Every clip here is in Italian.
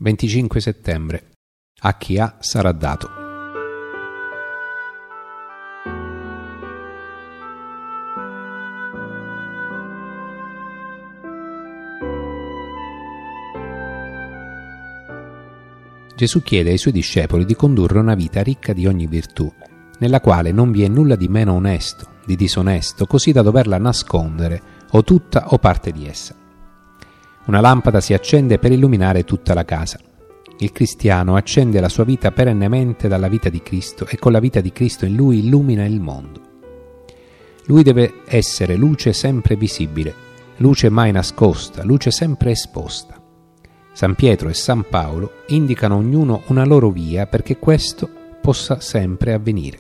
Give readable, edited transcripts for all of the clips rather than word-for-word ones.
25 settembre. A chi ha sarà dato. Gesù chiede ai suoi discepoli di condurre una vita ricca di ogni virtù, nella quale non vi è nulla di meno onesto, di disonesto, così da doverla nascondere, o tutta o parte di essa. Una lampada si accende per illuminare tutta la casa. Il cristiano accende la sua vita perennemente dalla vita di Cristo e con la vita di Cristo in lui illumina il mondo. Lui deve essere luce sempre visibile, luce mai nascosta, luce sempre esposta. San Pietro e San Paolo indicano ognuno una loro via perché questo possa sempre avvenire.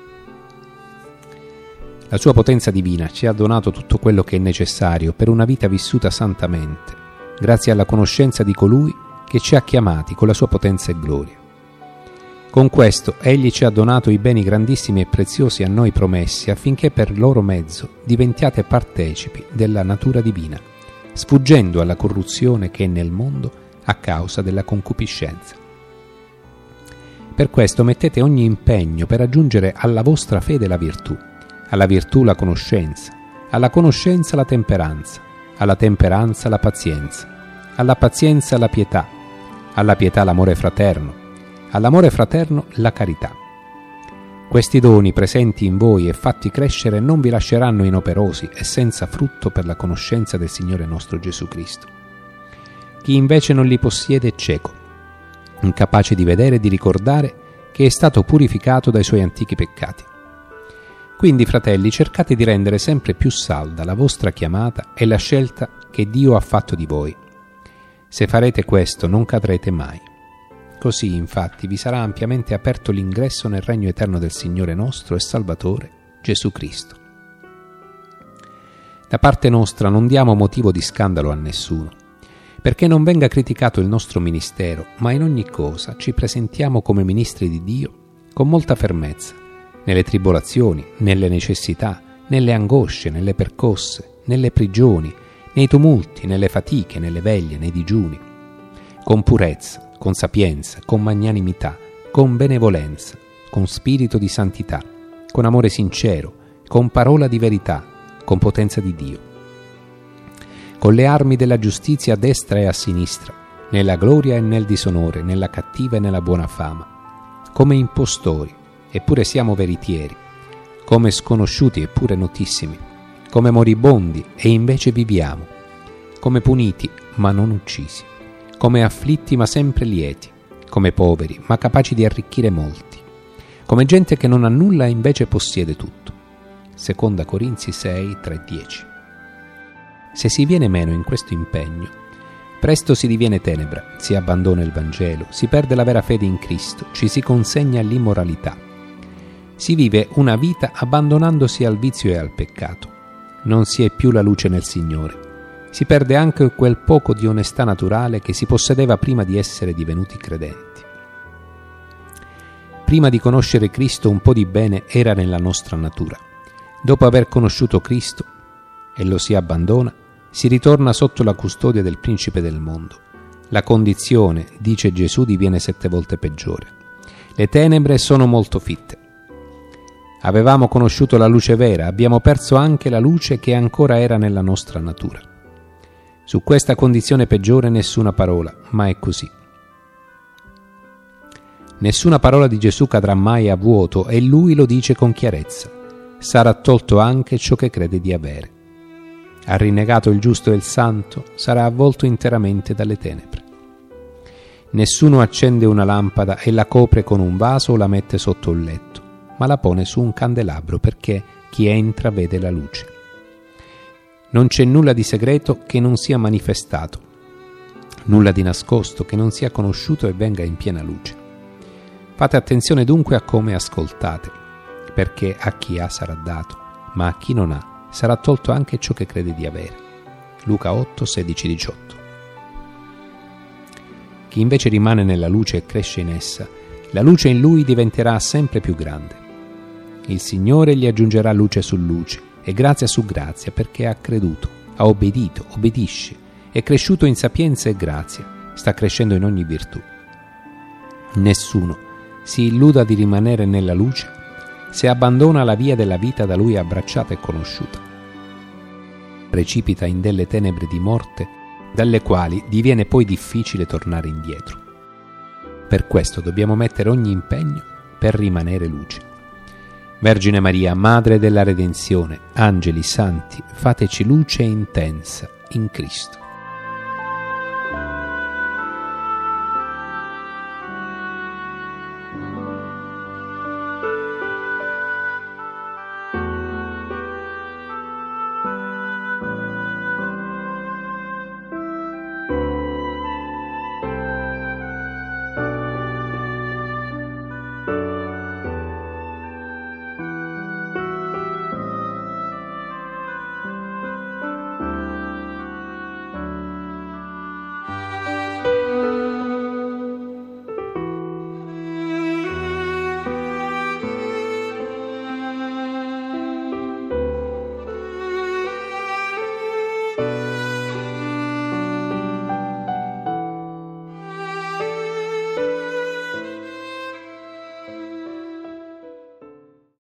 La sua potenza divina ci ha donato tutto quello che è necessario per una vita vissuta santamente, grazie alla conoscenza di colui che ci ha chiamati con la sua potenza e gloria. Con questo Egli ci ha donato i beni grandissimi e preziosi a noi promessi, affinché per loro mezzo diventiate partecipi della natura divina, sfuggendo alla corruzione che è nel mondo a causa della concupiscenza. Per questo mettete ogni impegno per aggiungere alla vostra fede la virtù, alla virtù la conoscenza, alla conoscenza la temperanza, alla temperanza la pazienza, alla pazienza la pietà, alla pietà l'amore fraterno, all'amore fraterno la carità. Questi doni presenti in voi e fatti crescere non vi lasceranno inoperosi e senza frutto per la conoscenza del Signore nostro Gesù Cristo. Chi invece non li possiede è cieco, incapace di vedere e di ricordare che è stato purificato dai suoi antichi peccati. Quindi, fratelli, cercate di rendere sempre più salda la vostra chiamata e la scelta che Dio ha fatto di voi. Se farete questo non cadrete mai. Così, infatti, vi sarà ampiamente aperto l'ingresso nel regno eterno del Signore nostro e Salvatore Gesù Cristo. Da parte nostra non diamo motivo di scandalo a nessuno, perché non venga criticato il nostro ministero, ma in ogni cosa ci presentiamo come ministri di Dio con molta fermezza, nelle tribolazioni, nelle necessità, nelle angosce, nelle percosse, nelle prigioni, nei tumulti, nelle fatiche, nelle veglie, nei digiuni, con purezza, con sapienza, con magnanimità, con benevolenza, con spirito di santità, con amore sincero, con parola di verità, con potenza di Dio, con le armi della giustizia a destra e a sinistra, nella gloria e nel disonore, nella cattiva e nella buona fama, come impostori, eppure siamo veritieri, come sconosciuti eppure notissimi, come moribondi e invece viviamo, come puniti ma non uccisi, come afflitti ma sempre lieti, come poveri ma capaci di arricchire molti, come gente che non ha nulla e invece possiede tutto. Seconda Corinzi 6, 3-10. Se si viene meno in questo impegno, presto si diviene tenebra, si abbandona il Vangelo, si perde la vera fede in Cristo, ci si consegna all'immoralità. Si vive una vita abbandonandosi al vizio e al peccato. Non si è più la luce nel Signore. Si perde anche quel poco di onestà naturale che si possedeva prima di essere divenuti credenti. Prima di conoscere Cristo un po' di bene era nella nostra natura. Dopo aver conosciuto Cristo e lo si abbandona, si ritorna sotto la custodia del principe del mondo. La condizione, dice Gesù, diviene 7 volte peggiore. Le tenebre sono molto fitte. Avevamo conosciuto la luce vera, abbiamo perso anche la luce che ancora era nella nostra natura. Su questa condizione peggiore nessuna parola, ma è così. Nessuna parola di Gesù cadrà mai a vuoto e Lui lo dice con chiarezza. Sarà tolto anche ciò che crede di avere. Ha rinnegato il giusto e il santo, sarà avvolto interamente dalle tenebre. Nessuno accende una lampada e la copre con un vaso o la mette sotto un letto, ma la pone su un candelabro perché chi entra vede la luce. Non c'è nulla di segreto che non sia manifestato, nulla di nascosto che non sia conosciuto e venga in piena luce. Fate attenzione dunque a come ascoltate, perché a chi ha sarà dato, ma a chi non ha sarà tolto anche ciò che crede di avere. Luca 8, 16-18. Chi invece rimane nella luce e cresce in essa, la luce in lui diventerà sempre più grande. Il Signore gli aggiungerà luce su luce e grazia su grazia, perché ha creduto, ha obbedito, obbedisce, è cresciuto in sapienza e grazia, sta crescendo in ogni virtù. Nessuno si illuda di rimanere nella luce se abbandona la via della vita da lui abbracciata e conosciuta. Precipita in delle tenebre di morte dalle quali diviene poi difficile tornare indietro. Per questo dobbiamo mettere ogni impegno per rimanere luce. Vergine Maria, Madre della Redenzione, angeli santi, fateci luce intensa in Cristo.